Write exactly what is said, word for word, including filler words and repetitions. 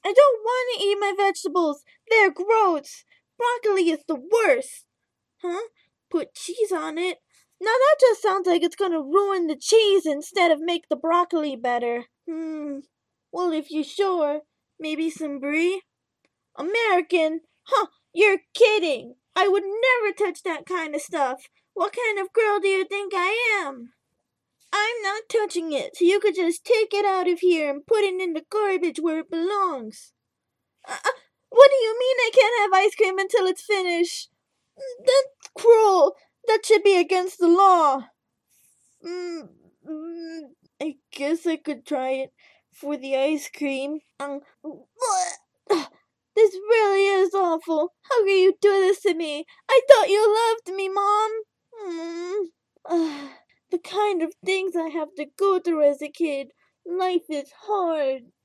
I don't want to eat my vegetables. They're gross. Broccoli is the worst. Huh? Put cheese on it? Now that just sounds like it's gonna ruin the cheese instead of make the broccoli better. Hmm. Well, if you're sure, maybe some brie? American? Huh, you're kidding. I would never touch that kind of stuff. What kind of girl do you think I am? I'm not touching it, so you could just take it out of here and put it in the garbage where it belongs. Uh, uh, what do you mean I can't have ice cream until it's finished? That's cruel. That should be against the law. Mm, mm, I guess I could try it for the ice cream. Um, this really is awful. How can you do this to me? I thought you loved me, Mom. Mm. Uh, the kind of things I have to go through as a kid. Life is hard.